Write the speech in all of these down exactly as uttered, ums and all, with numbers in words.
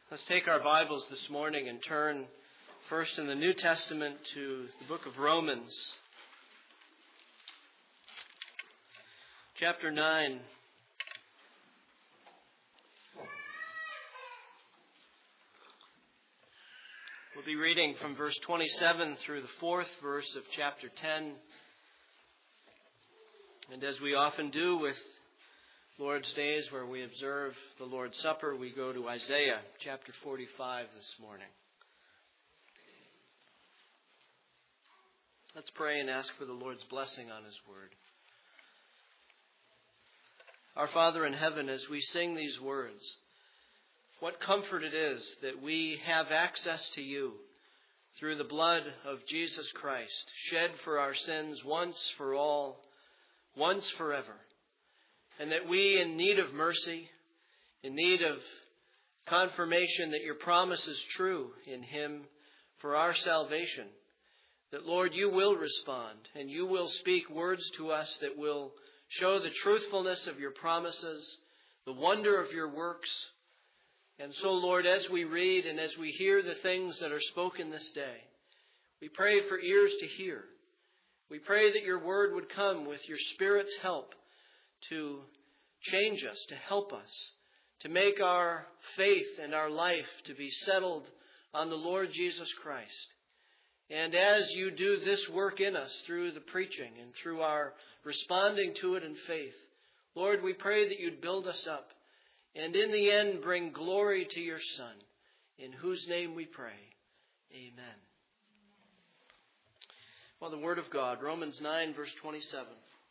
Let's take our Bibles this morning and turn first in the New Testament to the book of Romans, chapter nine. We'll be reading from verse twenty-seven through the fourth verse of chapter ten. And as we often do with Lord's Days, where we observe the Lord's Supper, we go to Isaiah chapter forty-five this morning. Let's pray and ask for the Lord's blessing on His Word. Our Father in heaven, as we sing these words, what comfort it is that we have access to You through the blood of Jesus Christ, shed for our sins once for all, once forever. And that we, in need of mercy, in need of confirmation that Your promise is true in Him for our salvation, that, Lord, You will respond and You will speak words to us that will show the truthfulness of Your promises, the wonder of Your works. And so, Lord, as we read and as we hear the things that are spoken this day, we pray for ears to hear. We pray that Your word would come with Your Spirit's help to change us, to help us, to make our faith and our life to be settled on the Lord Jesus Christ. And as You do this work in us through the preaching and through our responding to it in faith, Lord, we pray that You'd build us up and in the end bring glory to Your Son, in whose name we pray. Amen. Well, the Word of God, Romans nine, verse twenty-seven.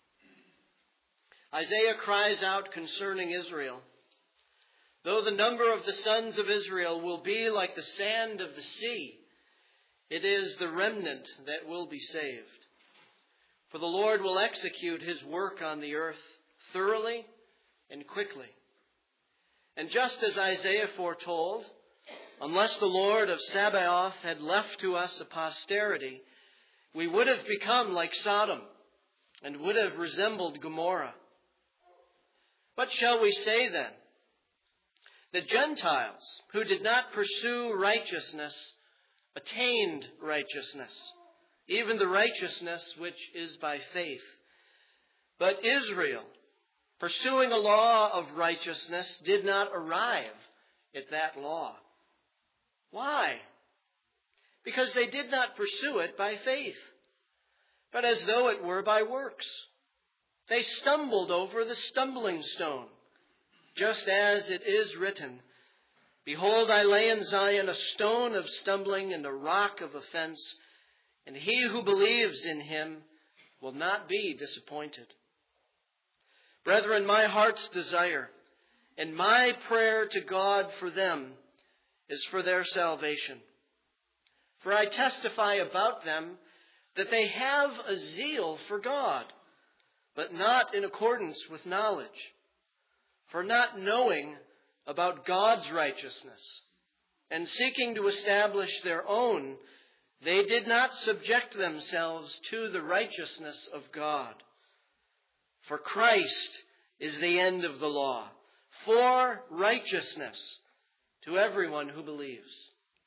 Isaiah cries out concerning Israel, though the number of the sons of Israel will be like the sand of the sea, it is the remnant that will be saved. For the Lord will execute His work on the earth thoroughly and quickly. And just as Isaiah foretold, unless the Lord of Sabaoth had left to us a posterity, we would have become like Sodom and would have resembled Gomorrah. What shall we say then? The Gentiles who did not pursue righteousness attained righteousness, even the righteousness which is by faith. But Israel, pursuing a law of righteousness, did not arrive at that law. Why? Because they did not pursue it by faith, but as though it were by works. They stumbled over the stumbling stone, just as it is written, Behold, I lay in Zion a stone of stumbling and a rock of offense, and he who believes in Him will not be disappointed. Brethren, my heart's desire and my prayer to God for them is for their salvation. For I testify about them that they have a zeal for God, but not in accordance with knowledge. For not knowing about God's righteousness and seeking to establish their own, they did not subject themselves to the righteousness of God. For Christ is the end of the law, for righteousness to everyone who believes.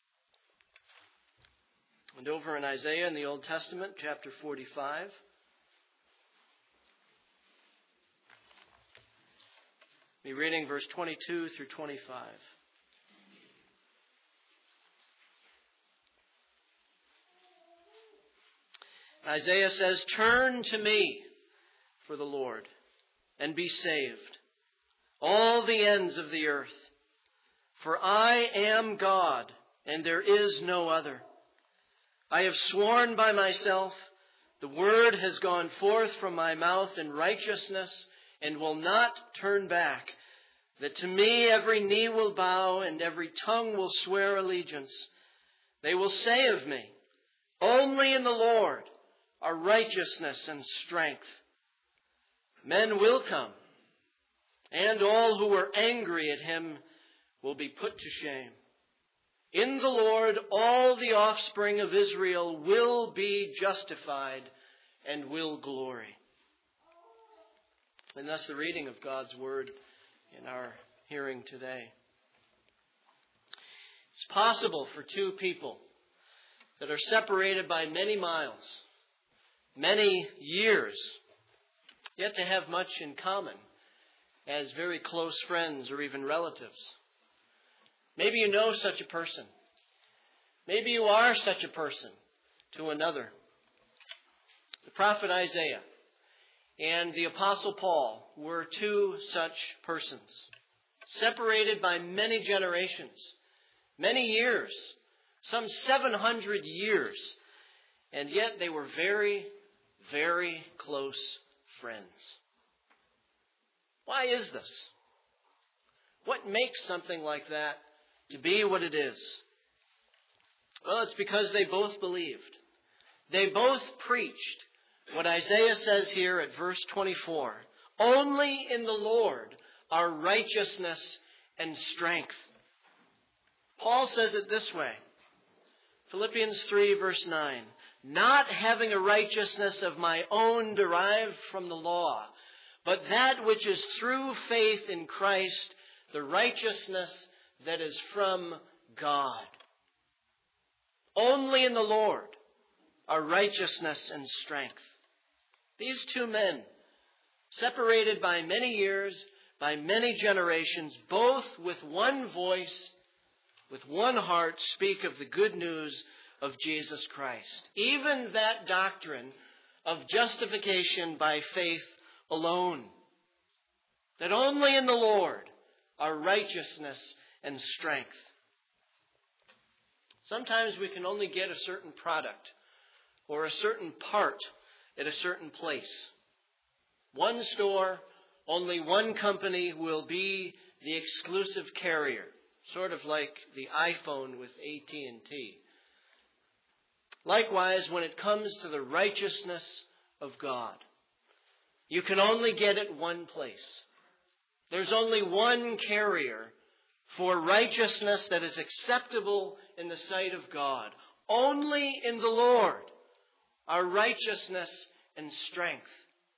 And over in Isaiah in the Old Testament, chapter forty-five, be reading verse twenty-two through twenty-five. Isaiah says, Turn to me for the Lord, and be saved, all the ends of the earth. For I am God, and there is no other. I have sworn by myself, the word has gone forth from my mouth in righteousness, and will not turn back, that to me every knee will bow and every tongue will swear allegiance. They will say of me, Only in the Lord are righteousness and strength. Men will come, and all who were angry at Him will be put to shame. In the Lord all the offspring of Israel will be justified and will glory. And thus the reading of God's Word in our hearing today. It's possible for two people that are separated by many miles, many years, yet to have much in common as very close friends or even relatives. Maybe you know such a person. Maybe you are such a person to another. The prophet Isaiah and the apostle Paul were two such persons, separated by many generations, many years, some seven hundred years, and yet they were very, very close friends. Why is this? What makes something like that to be what it is? Well, it's because they both believed. They both preached what Isaiah says here at verse twenty-four. Only in the Lord are righteousness and strength. Paul says it this way. Philippians three verse nine. Not having a righteousness of my own derived from the law, but that which is through faith in Christ, the righteousness that is from God. Only in the Lord are righteousness and strength. These two men, separated by many years, by many generations, both with one voice, with one heart, speak of the good news of Jesus Christ. Even that doctrine of justification by faith alone. That only in the Lord are righteousness and strength. Sometimes we can only get a certain product or a certain part at a certain place. One store, only one company will be the exclusive carrier, sort of like the iPhone with A T and T. Likewise, when it comes to the righteousness of God, you can only get it one place. There's only one carrier for righteousness that is acceptable in the sight of God. Only in the Lord are righteousness and strength.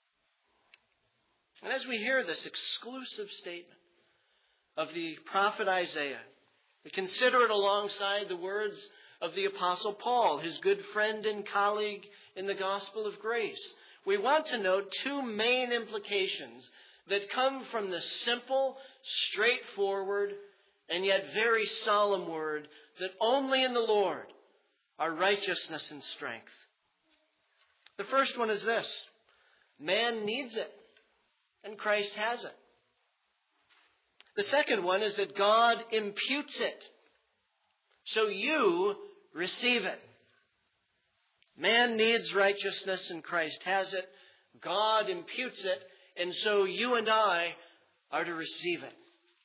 And as we hear this exclusive statement of the prophet Isaiah, we consider it alongside the words of the apostle Paul, his good friend and colleague in the gospel of grace. We want to note two main implications that come from the simple, straightforward, and yet very solemn word that only in the Lord are righteousness and strength. The first one is this: man needs it, and Christ has it. The second one is that God imputes it, so you receive it. Man needs righteousness, and Christ has it. God imputes it, and so you and I are to receive it.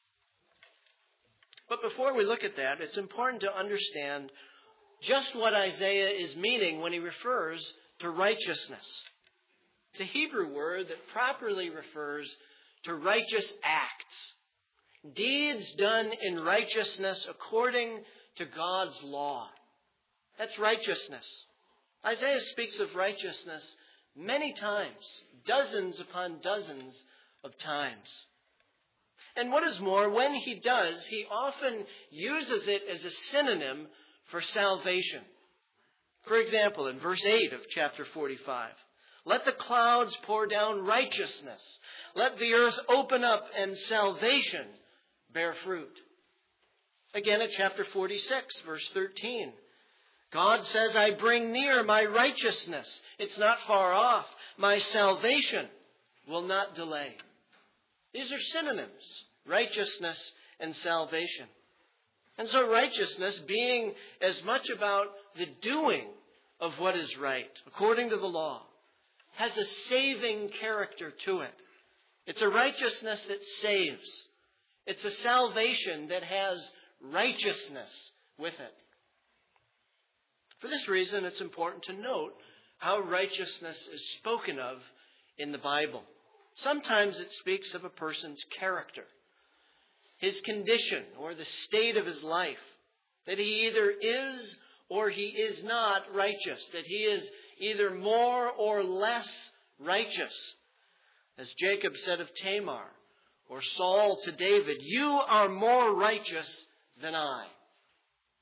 But before we look at that, it's important to understand just what Isaiah is meaning when he refers to righteousness. It's a Hebrew word that properly refers to righteous acts, deeds done in righteousness according to God's law. That's righteousness. Isaiah speaks of righteousness many times, dozens upon dozens of times. And what is more, when he does, he often uses it as a synonym for salvation. For example, in verse eight of chapter forty-five, let the clouds pour down righteousness. Let the earth open up and salvation bear fruit. Again, at chapter forty-six, verse thirteen, God says, I bring near my righteousness. It's not far off. My salvation will not delay. These are synonyms, righteousness and salvation. And so righteousness, being as much about the doing of what is right, according to the law, has a saving character to it. It's a righteousness that saves. It's a salvation that has righteousness with it. For this reason, it's important to note how righteousness is spoken of in the Bible. Sometimes it speaks of a person's character, his condition, or the state of his life, that he either is or he is not righteous, that he is either more or less righteous. As Jacob said of Tamar, or Saul to David, you are more righteous than I.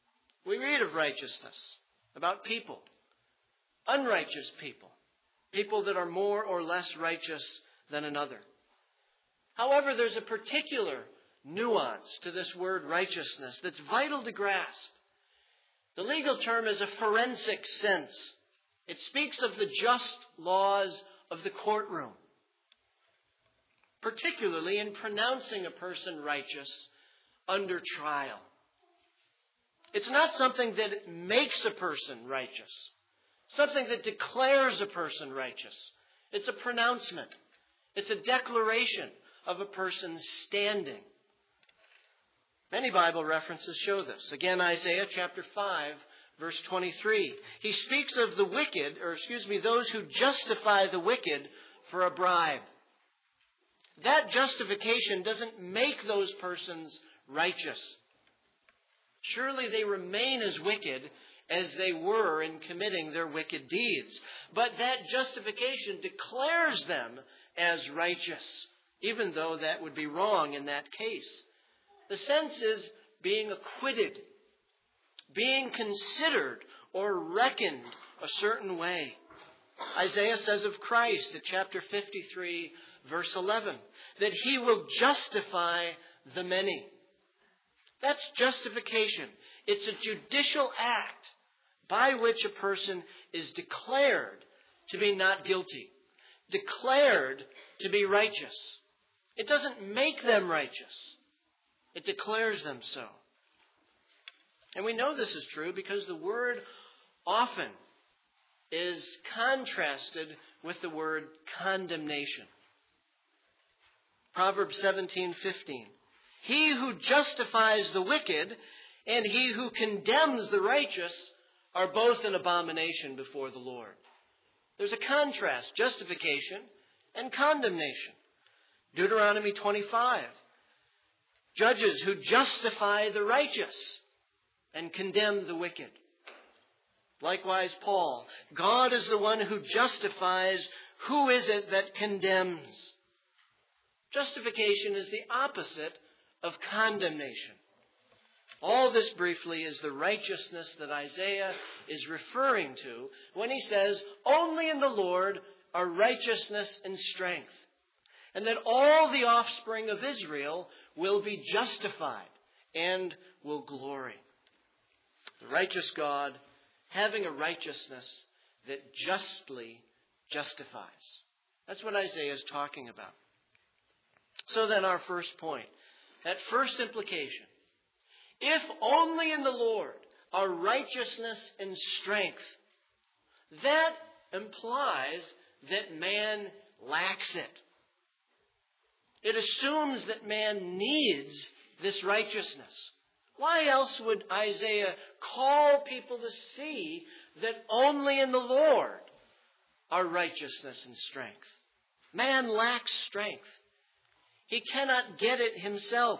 We read of righteousness, about people, unrighteous people, people that are more or less righteous than another. However, there's a particular nuance to this word righteousness that's vital to grasp. The legal term is a forensic sense. It speaks of the just laws of the courtroom, particularly in pronouncing a person righteous under trial. It's not something that makes a person righteous, something that declares a person righteous. It's a pronouncement. It's a declaration of a person's standing. Many Bible references show this. Again, Isaiah chapter five, verse twenty-three. He speaks of the wicked, or excuse me, those who justify the wicked for a bribe. That justification doesn't make those persons righteous. Surely they remain as wicked as they were in committing their wicked deeds. But that justification declares them as righteous, even though that would be wrong in that case. The sense is being acquitted, being considered or reckoned a certain way. Isaiah says of Christ at chapter fifty-three, verse eleven, that he will justify the many. That's justification. It's a judicial act by which a person is declared to be not guilty, declared to be righteous. It doesn't make them righteous. It declares them so. And we know this is true because the word often is contrasted with the word condemnation. Proverbs seventeen fifteen. He who justifies the wicked and he who condemns the righteous are both an abomination before the Lord. There's a contrast, justification and condemnation. Deuteronomy twenty-five. Judges who justify the righteous and condemn the wicked. Likewise, Paul. God is the one who justifies. Who is it that condemns? Justification is the opposite of condemnation. All this briefly is the righteousness that Isaiah is referring to when he says, only in the Lord are righteousness and strength, and that all the offspring of Israel will be justified and will glory. The righteous God having a righteousness that justly justifies. That's what Isaiah is talking about. So then our first point, that first implication, if only in the Lord are righteousness and strength, that implies that man lacks it. It assumes that man needs this righteousness. Why else would Isaiah call people to see that only in the Lord are righteousness and strength? Man lacks strength. He cannot get it himself.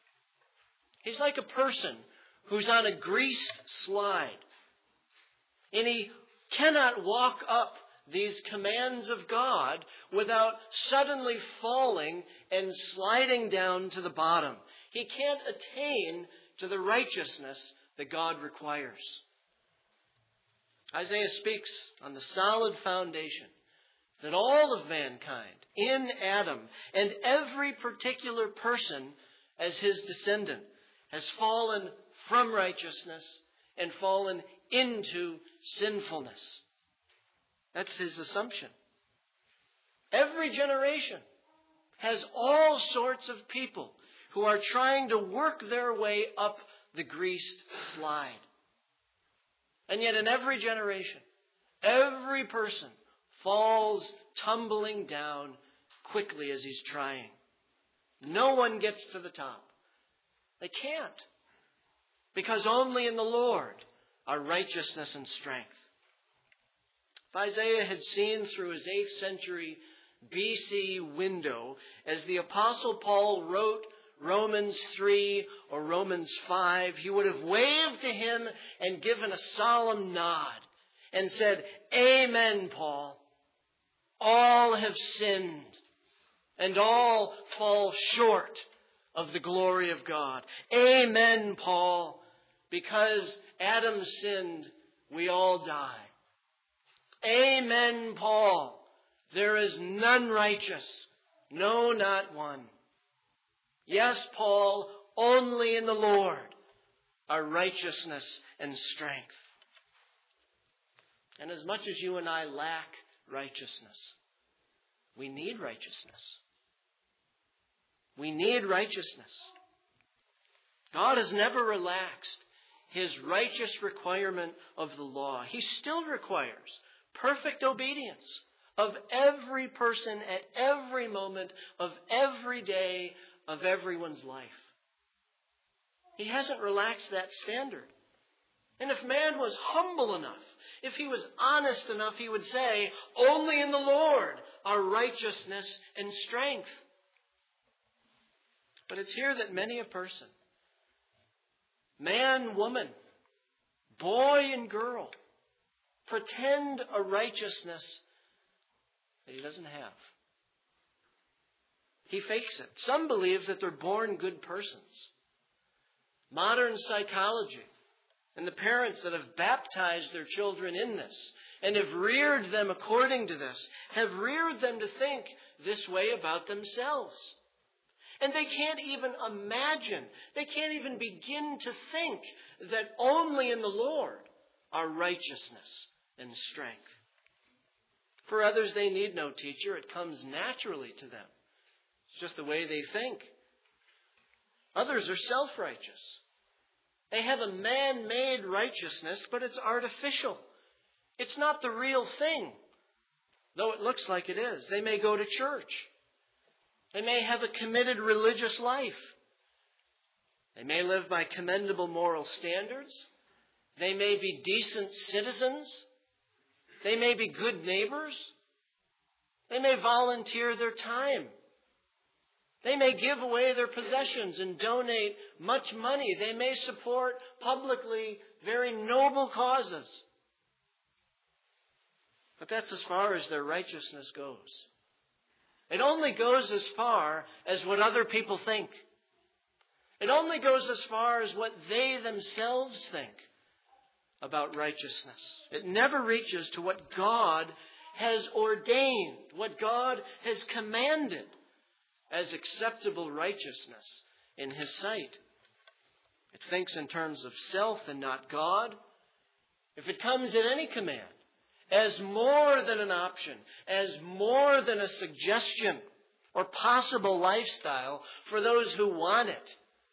He's like a person who's on a greased slide, and he cannot walk up these commands of God without suddenly falling and sliding down to the bottom. He can't attain to the righteousness that God requires. Isaiah speaks on the solid foundation that all of mankind in Adam and every particular person as his descendant has fallen from righteousness and fallen into sinfulness. That's his assumption. Every generation has all sorts of people who are trying to work their way up the greased slide. And yet in every generation, every person falls tumbling down quickly as he's trying. No one gets to the top. They can't. Because only in the Lord are righteousness and strength. If Isaiah had seen through his eighth century B C window as the Apostle Paul wrote Romans three or Romans five, he would have waved to him and given a solemn nod and said, Amen, Paul. All have sinned and all fall short of the glory of God. Amen, Paul. because Adam sinned, we all die. Amen, Paul. There is none righteous, no, not one. Yes, Paul, only in the Lord are righteousness and strength. And as much as you and I lack righteousness, we need righteousness. We need righteousness. God has never relaxed His righteous requirement of the law. He still requires perfect obedience of every person at every moment of every day of everyone's life. He hasn't relaxed that standard. And if man was humble enough, if he was honest enough, he would say, only in the Lord are righteousness and strength. But it's here that many a person, man, woman, boy and girl, pretend a righteousness that he doesn't have. He fakes it. Some believe that they're born good persons. Modern psychology and the parents that have baptized their children in this and have reared them according to this, have reared them to think this way about themselves. And they can't even imagine, they can't even begin to think that only in the Lord are righteousness and strength. For others, they need no teacher. It comes naturally to them. It's just the way they think. Others are self-righteous. They have a man-made righteousness, but it's artificial. It's not the real thing, though it looks like it is. They may go to church. They may have a committed religious life. They may live by commendable moral standards. They may be decent citizens. They may be good neighbors. They may volunteer their time. They may give away their possessions and donate much money. They may support publicly very noble causes. But that's as far as their righteousness goes. It only goes as far as what other people think. It only goes as far as what they themselves think about righteousness. It never reaches to what God has ordained, what God has commanded as acceptable righteousness in His sight. It thinks in terms of self and not God. If it comes in any command as more than an option, as more than a suggestion or possible lifestyle for those who want it,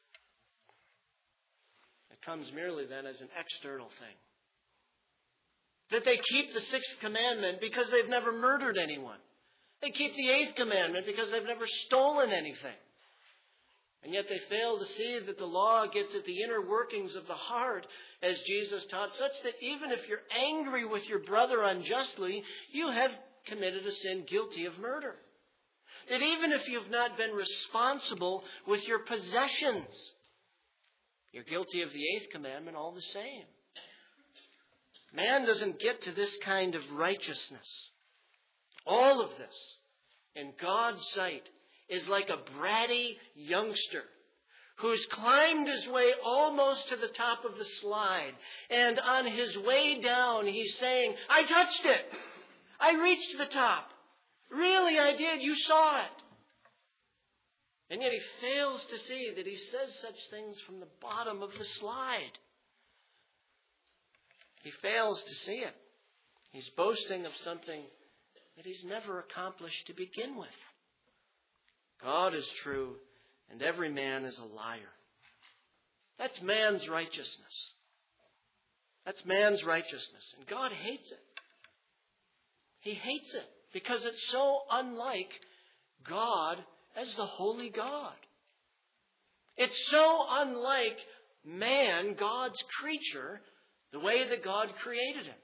it comes merely then as an external thing. That they keep the sixth commandment because they've never murdered anyone. They keep the eighth commandment because they've never stolen anything. And yet they fail to see that the law gets at the inner workings of the heart, as Jesus taught, such that even if you're angry with your brother unjustly, you have committed a sin guilty of murder. That even if you've not been responsible with your possessions, you're guilty of the eighth commandment all the same. Man doesn't get to this kind of righteousness. All of this, in God's sight, is like a bratty youngster who's climbed his way almost to the top of the slide. And on his way down, he's saying, I touched it. I reached the top. Really, I did. You saw it. And yet he fails to see that he says such things from the bottom of the slide. He fails to see it. He's boasting of something that he's never accomplished to begin with. God is true, and every man is a liar. That's man's righteousness. That's man's righteousness, and God hates it. He hates it because it's so unlike God as the holy God. It's so unlike man, God's creature, the way that God created him.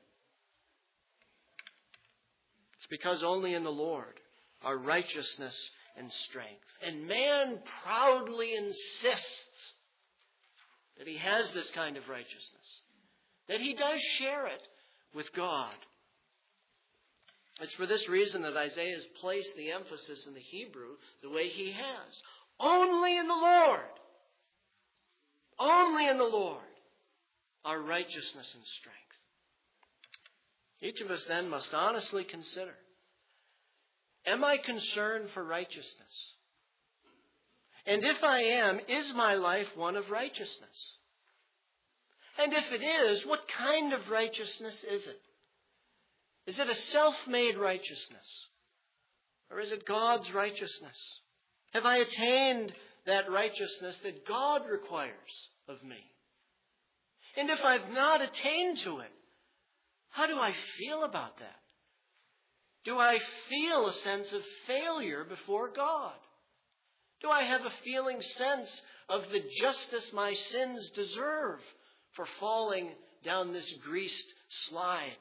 It's because only in the Lord are righteousness and strength. And man proudly insists that he has this kind of righteousness, that he does share it with God. It's for this reason that Isaiah has placed the emphasis in the Hebrew the way he has. Only in the Lord. Only in the Lord our righteousness and strength. Each of us then must honestly consider, am I concerned for righteousness? And if I am, is my life one of righteousness? And if it is, what kind of righteousness is it? Is it a self-made righteousness? Or is it God's righteousness? Have I attained that righteousness that God requires of me? And if I've not attained to it, how do I feel about that? Do I feel a sense of failure before God? Do I have a feeling sense of the justice my sins deserve for falling down this greased slide?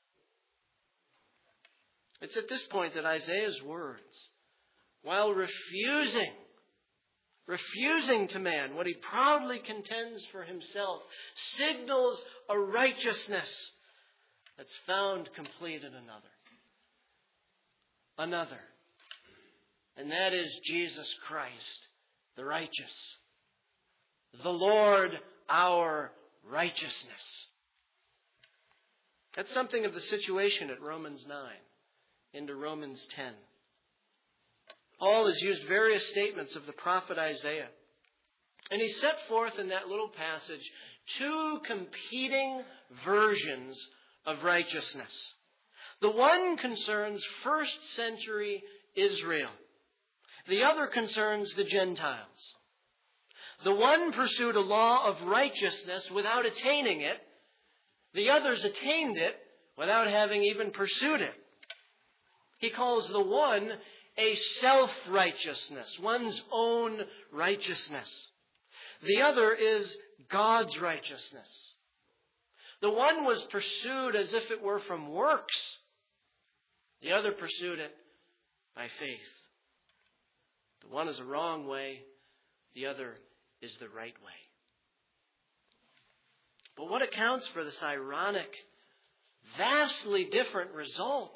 It's at this point that Isaiah's words, while refusing, refusing to man what he proudly contends for himself, signals a righteousness that's found complete in another. Another. And that is Jesus Christ, the righteous. The Lord, our righteousness. That's something of the situation at Romans nine into Romans ten. Paul has used various statements of the prophet Isaiah. And he set forth in that little passage two competing versions of righteousness. The one concerns first century Israel. The other concerns the Gentiles. The one pursued a law of righteousness without attaining it. The others attained it without having even pursued it. He calls the one a self-righteousness, one's own righteousness. The other is God's righteousness. The one was pursued as if it were from works. The other pursued it by faith. The one is a wrong way. The other is the right way. But what accounts for this ironic, vastly different result?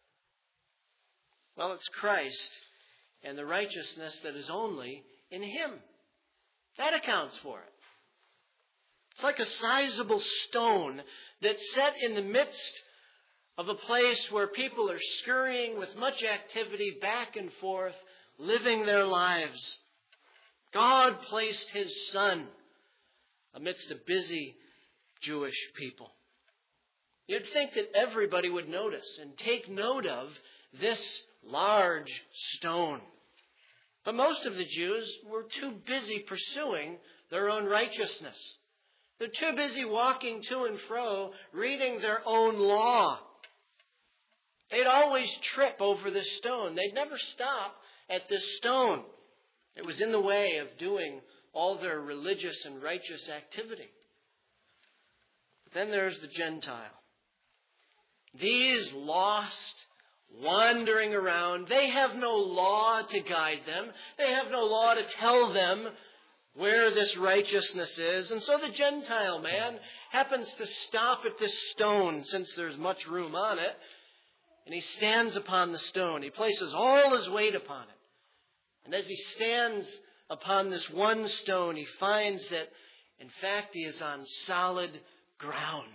Well, it's Christ and the righteousness that is only in Him. That accounts for it. It's like a sizable stone that's set in the midst of a place where people are scurrying with much activity back and forth, living their lives. God placed His Son amidst a busy Jewish people. You'd think that everybody would notice and take note of this large stone. But most of the Jews were too busy pursuing their own righteousness. They're too busy walking to and fro, reading their own law. They'd always trip over this stone. They'd never stop at this stone. It was in the way of doing all their religious and righteous activity. But then there's the Gentile. These lost, wandering around, they have no law to guide them. They have no law to tell them where this righteousness is. And so the Gentile man happens to stop at this stone, since there's much room on it, and he stands upon the stone. He places all his weight upon it. And as he stands upon this one stone, he finds that, in fact, he is on solid ground.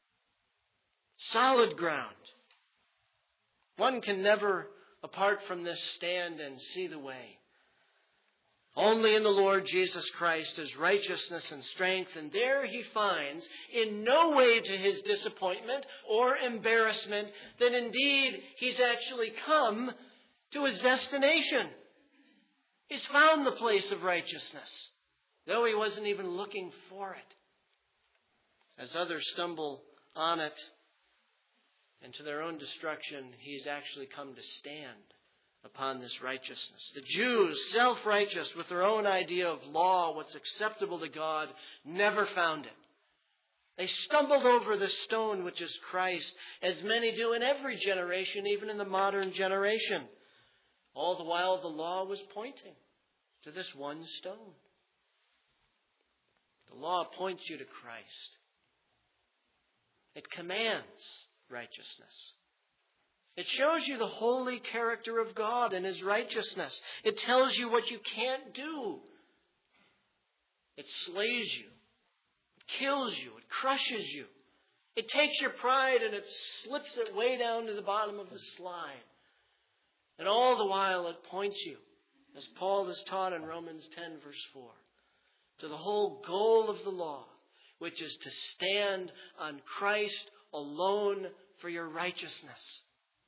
Solid ground. One can never, apart from this, stand and see the way. Only in the Lord Jesus Christ is righteousness and strength, and there he finds, in no way to his disappointment or embarrassment, that indeed he's actually come to his destination. He's found the place of righteousness, though he wasn't even looking for it. As others stumble on it and to their own destruction, he's actually come to stand upon this righteousness. The Jews, self-righteous with their own idea of law, what's acceptable to God, never found it. They stumbled over the stone which is Christ, as many do in every generation, even in the modern generation. All the while the law was pointing to this one stone. The law points you to Christ. It commands righteousness. It shows you the holy character of God and His righteousness. It tells you what you can't do. It slays you. It kills you. It crushes you. It takes your pride and it slips it way down to the bottom of the slide. And all the while it points you, as Paul has taught in Romans ten, verse four, to the whole goal of the law, which is to stand on Christ alone for your righteousness.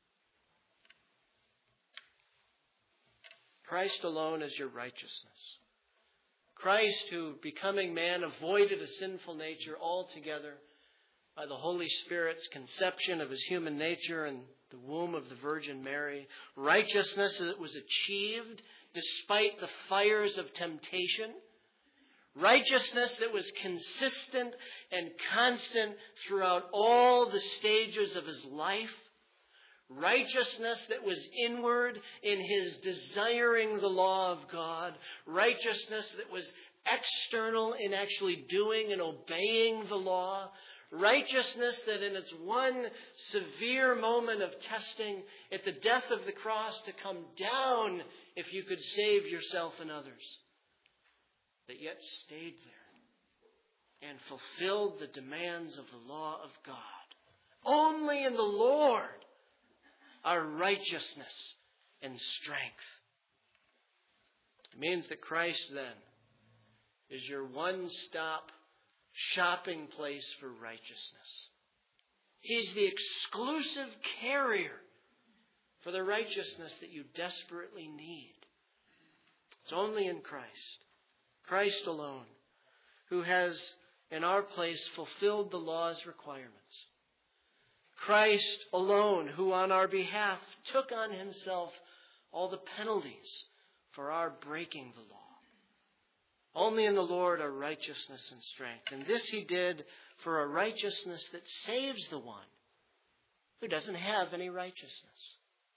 Christ alone is your righteousness. Christ, who, becoming man, avoided a sinful nature altogether by the Holy Spirit's conception of his human nature in the womb of the Virgin Mary. Righteousness that was achieved despite the fires of temptation. Righteousness that was consistent and constant throughout all the stages of his life. Righteousness that was inward in his desiring the law of God. Righteousness that was external in actually doing and obeying the law. Righteousness that in its one severe moment of testing at the death of the cross to come down if you could save yourself and others. That yet stayed there and fulfilled the demands of the law of God. Only in the Lord are righteousness and strength. It means that Christ then is your one-stop shopping place for righteousness. He's the exclusive carrier for the righteousness that you desperately need. It's only in Christ, Christ alone, who has in our place fulfilled the law's requirements. Christ alone, who on our behalf took on himself all the penalties for our breaking the law. Only in the Lord are righteousness and strength. And this he did for a righteousness that saves the one who doesn't have any righteousness,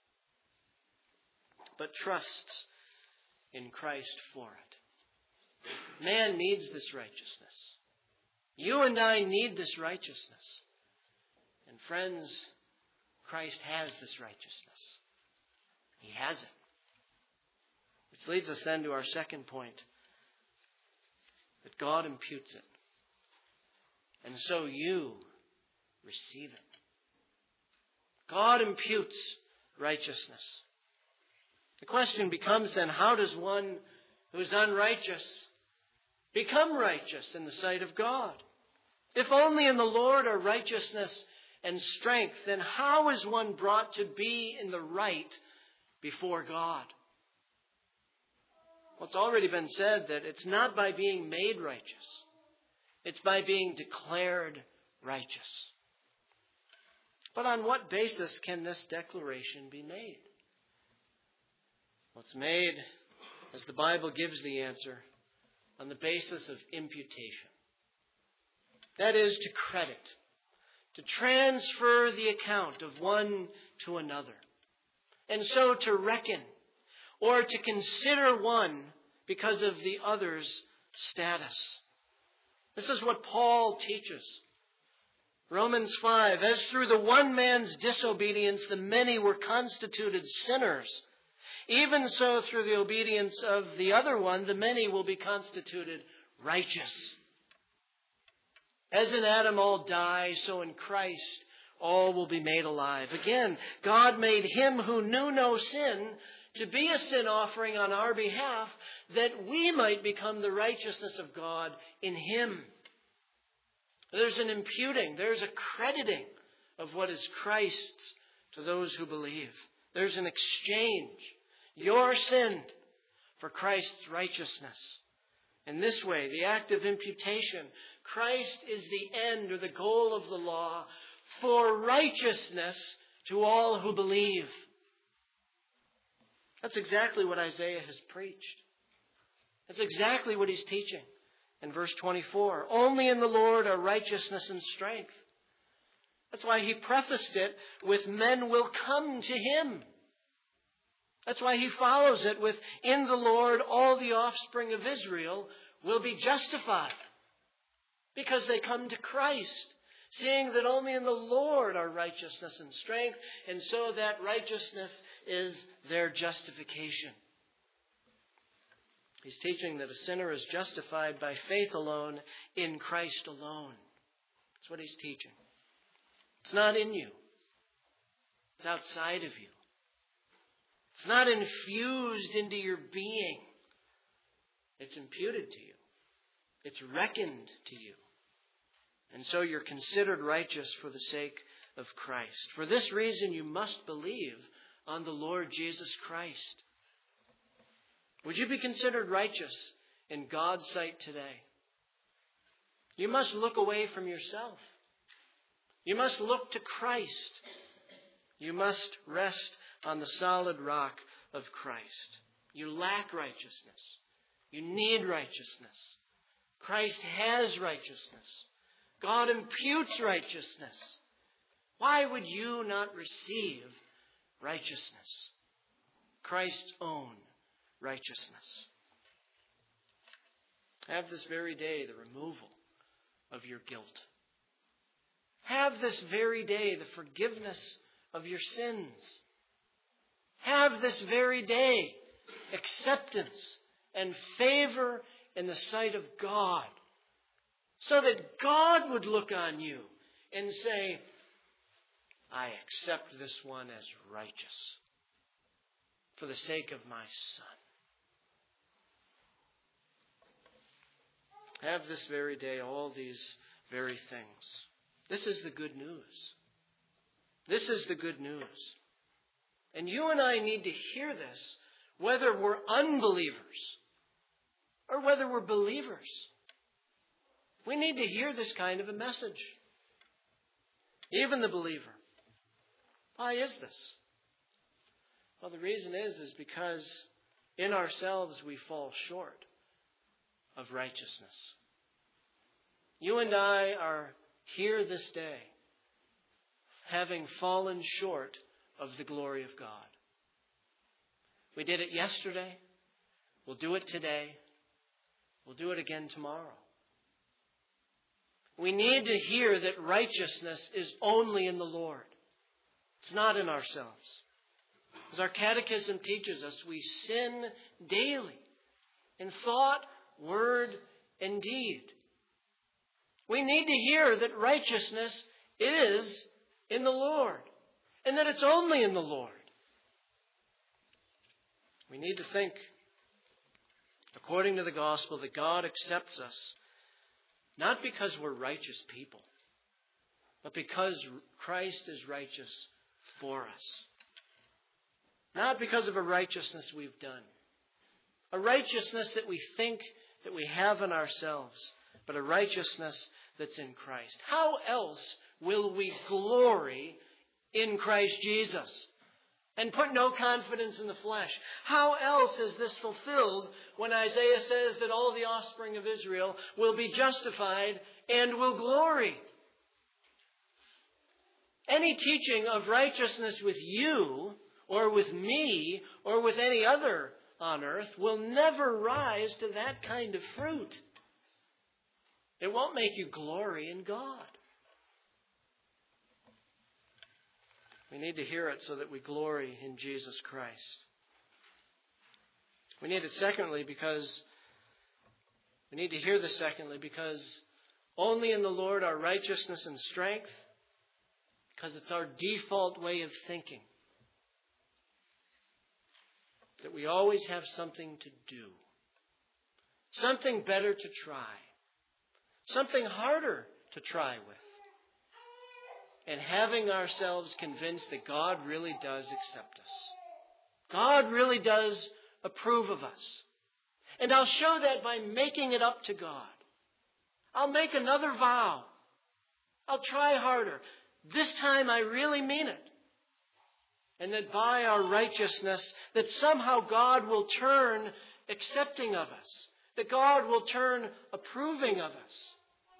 but trusts in Christ for it. Man needs this righteousness. You and I need this righteousness. And friends, Christ has this righteousness. He has it. Which leads us then to our second point. That God imputes it. And so you receive it. God imputes righteousness. The question becomes then, how does one who is unrighteous become righteous in the sight of God? If only in the Lord are righteousness and strength, then how is one brought to be in the right before God? Well, it's already been said that it's not by being made righteous. It's by being declared righteous. But on what basis can this declaration be made? Well, it's made, as the Bible gives the answer, on the basis of imputation. That is, to credit, to transfer the account of one to another. And so to reckon, or to consider one because of the other's status. This is what Paul teaches. Romans five, as through the one man's disobedience the many were constituted sinners, even so through the obedience of the other one the many will be constituted righteous. As in Adam all die, so in Christ all will be made alive. Again, God made him who knew no sin to be a sin offering on our behalf, that we might become the righteousness of God in him. There's an imputing, there's a crediting of what is Christ's to those who believe. There's an exchange. Your sin for Christ's righteousness. In this way, the act of imputation, Christ is the end or the goal of the law for righteousness to all who believe. That's exactly what Isaiah has preached. That's exactly what he's teaching in verse twenty-four. Only in the Lord are righteousness and strength. That's why he prefaced it with men will come to him. That's why he follows it with, in the Lord all the offspring of Israel will be justified. Because they come to Christ, seeing that only in the Lord are righteousness and strength, and so that righteousness is their justification. He's teaching that a sinner is justified by faith alone, in Christ alone. That's what he's teaching. It's not in you. It's outside of you. It's not infused into your being. It's imputed to you. It's reckoned to you. And so you're considered righteous for the sake of Christ. For this reason, you must believe on the Lord Jesus Christ. Would you be considered righteous in God's sight today? You must look away from yourself. You must look to Christ. You must rest on the solid rock of Christ. You lack righteousness. You need righteousness. Christ has righteousness. God imputes righteousness. Why would you not receive righteousness? Christ's own righteousness. Have this very day the removal of your guilt. Have this very day the forgiveness of your sins. Have this very day acceptance and favor in the sight of God, so that God would look on you and say, I accept this one as righteous for the sake of my Son. Have this very day all these very things. This is the good news. This is the good news. And you and I need to hear this, whether we're unbelievers or whether we're believers. We need to hear this kind of a message. Even the believer. Why is this? Well, the reason is, is because in ourselves we fall short of righteousness. You and I are here this day having fallen short of the glory of God. We did it yesterday. We'll do it today. We'll do it again tomorrow. We need to hear that righteousness is only in the Lord. It's not in ourselves. As our catechism teaches us, we sin daily in thought, word, and deed. We need to hear that righteousness is in the Lord, and that it's only in the Lord. We need to think, according to the gospel, that God accepts us not because we're righteous people, but because Christ is righteous for us. Not because of a righteousness we've done, a righteousness that we think that we have in ourselves, but a righteousness that's in Christ. How else will we glory in Christ Jesus and put no confidence in the flesh? How else is this fulfilled when Isaiah says that all the offspring of Israel will be justified and will glory? Any teaching of righteousness with you or with me or with any other on earth will never rise to that kind of fruit. It won't make you glory in God. We need to hear it so that we glory in Jesus Christ. We need it secondly because we need to hear this secondly because only in the Lord are righteousness and strength, because it's our default way of thinking. That we always have something to do. Something better to try. Something harder to try with. And having ourselves convinced that God really does accept us. God really does approve of us. And I'll show that by making it up to God. I'll make another vow. I'll try harder. This time I really mean it. And that by our righteousness, that somehow God will turn accepting of us. That God will turn approving of us.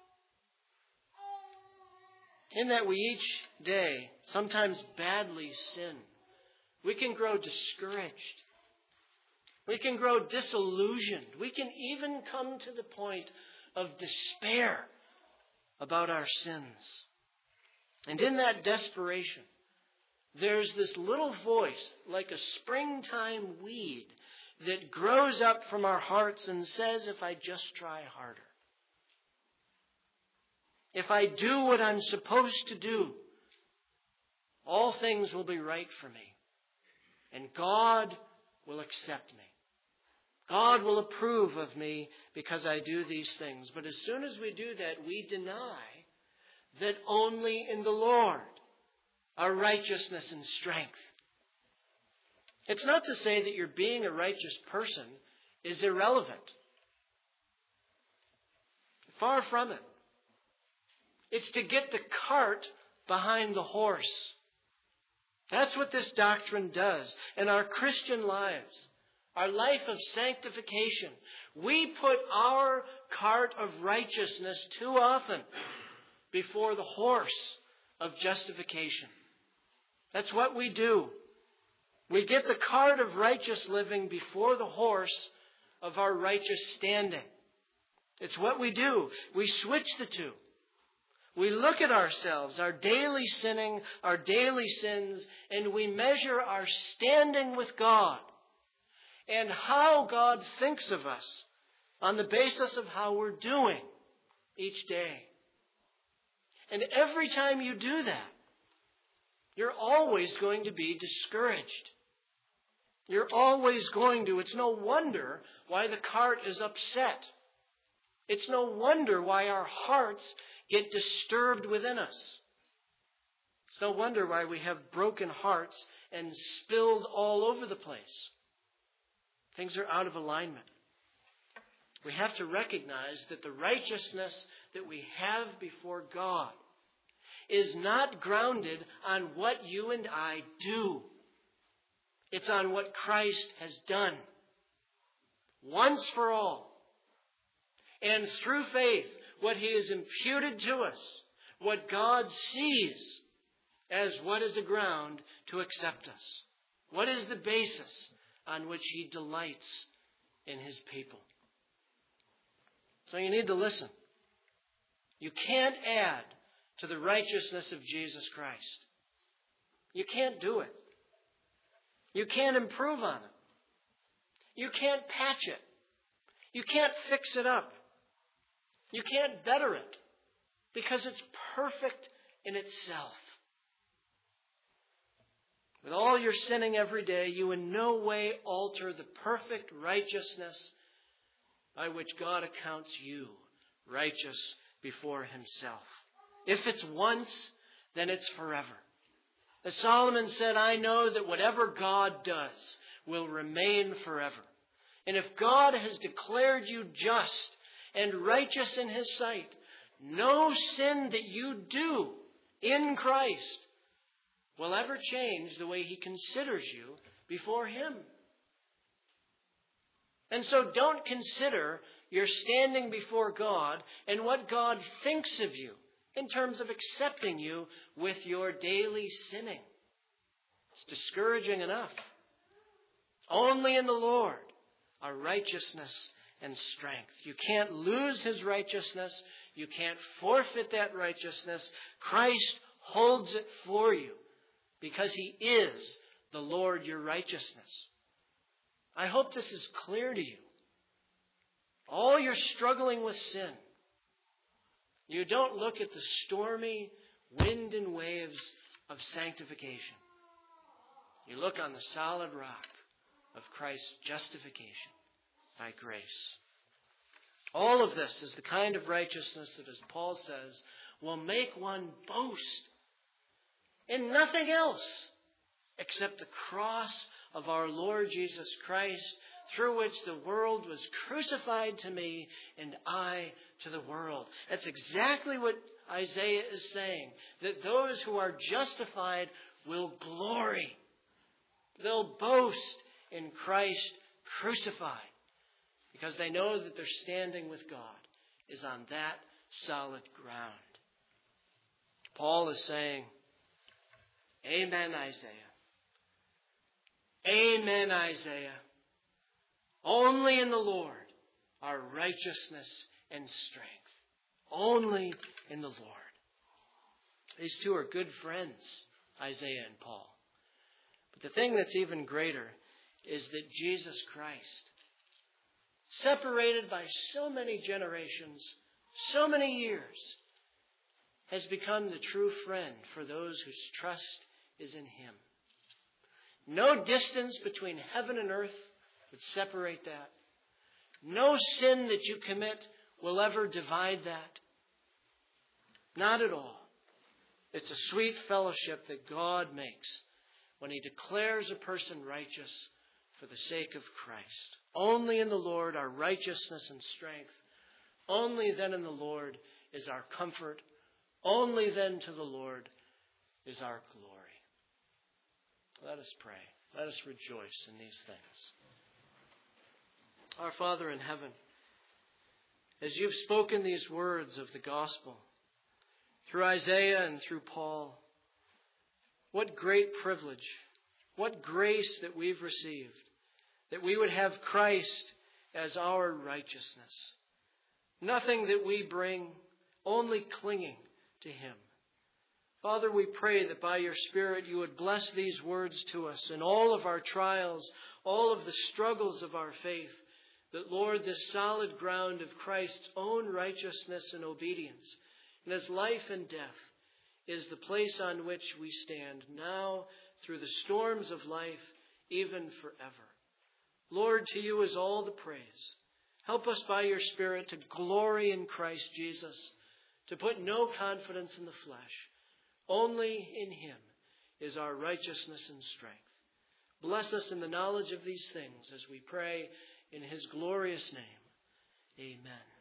In that we each day sometimes badly sin. We can grow discouraged. We can grow disillusioned. We can even come to the point of despair about our sins. And in that desperation, there's this little voice like a springtime weed that grows up from our hearts and says, if I just try harder, if I do what I'm supposed to do, all things will be right for me. And God will accept me. God will approve of me because I do these things. But as soon as we do that, we deny that only in the Lord are righteousness and strength. It's not to say that your being a righteous person is irrelevant. Far from it. It's to get the cart behind the horse. That's what this doctrine does in our Christian lives, our life of sanctification. We put our cart of righteousness too often before the horse of justification. That's what we do. We get the cart of righteous living before the horse of our righteous standing. It's what we do. We switch the two. We look at ourselves, our daily sinning, our daily sins, and we measure our standing with God and how God thinks of us on the basis of how we're doing each day. And every time you do that, you're always going to be discouraged. You're always going to. It's no wonder why the cart is upset. It's no wonder why our hearts get disturbed within us. It's no wonder why we have broken hearts and spilled all over the place. Things are out of alignment. We have to recognize that the righteousness that we have before God is not grounded on what you and I do. It's on what Christ has done once for all. And through faith, what He has imputed to us, what God sees as what is a ground to accept us. What is the basis on which He delights in His people? So you need to listen. You can't add to the righteousness of Jesus Christ. You can't do it. You can't improve on it. You can't patch it. You can't fix it up. You can't better it because it's perfect in itself. With all your sinning every day, you in no way alter the perfect righteousness by which God accounts you righteous before Himself. If it's once, then it's forever. As Solomon said, I know that whatever God does will remain forever. And if God has declared you just and righteous in His sight, no sin that you do in Christ will ever change the way He considers you before Him. And so don't consider your standing before God and what God thinks of you in terms of accepting you with your daily sinning. It's discouraging enough. Only in the Lord are righteousness and strength. You can't lose His righteousness. You can't forfeit that righteousness. Christ holds it for you because He is the Lord your righteousness. I hope this is clear to you. All you're struggling with sin, you don't look at the stormy wind and waves of sanctification. You look on the solid rock of Christ's justification by grace. All of this is the kind of righteousness that, as Paul says, will make one boast in nothing else except the cross of our Lord Jesus Christ, through which the world was crucified to me and I to the world. That's exactly what Isaiah is saying, that those who are justified will glory. They'll boast in Christ crucified because they know that their standing with God is on that solid ground. Paul is saying, Amen, Isaiah. Amen, Isaiah. Only in the Lord are righteousness and strength. Only in the Lord. These two are good friends, Isaiah and Paul. But the thing that's even greater is that Jesus Christ, separated by so many generations, so many years, has become the true friend for those whose trust is in him. No distance between heaven and earth would separate that. No sin that you commit will ever divide that. Not at all. It's a sweet fellowship that God makes when he declares a person righteous for the sake of Christ. Only in the Lord are righteousness and strength. Only then in the Lord is our comfort. Only then to the Lord is our glory. Let us pray. Let us rejoice in these things. Our Father in heaven, as you've spoken these words of the gospel through Isaiah and through Paul, what great privilege, what grace that we've received, that we would have Christ as our righteousness. Nothing that we bring, only clinging to him. Father, we pray that by your Spirit you would bless these words to us in all of our trials, all of the struggles of our faith, that, Lord, this solid ground of Christ's own righteousness and obedience, and his life and death, is the place on which we stand now through the storms of life, even forever. Lord, to you is all the praise. Help us by your Spirit to glory in Christ Jesus, to put no confidence in the flesh. Only in him is our righteousness and strength. Bless us in the knowledge of these things as we pray in his glorious name. Amen.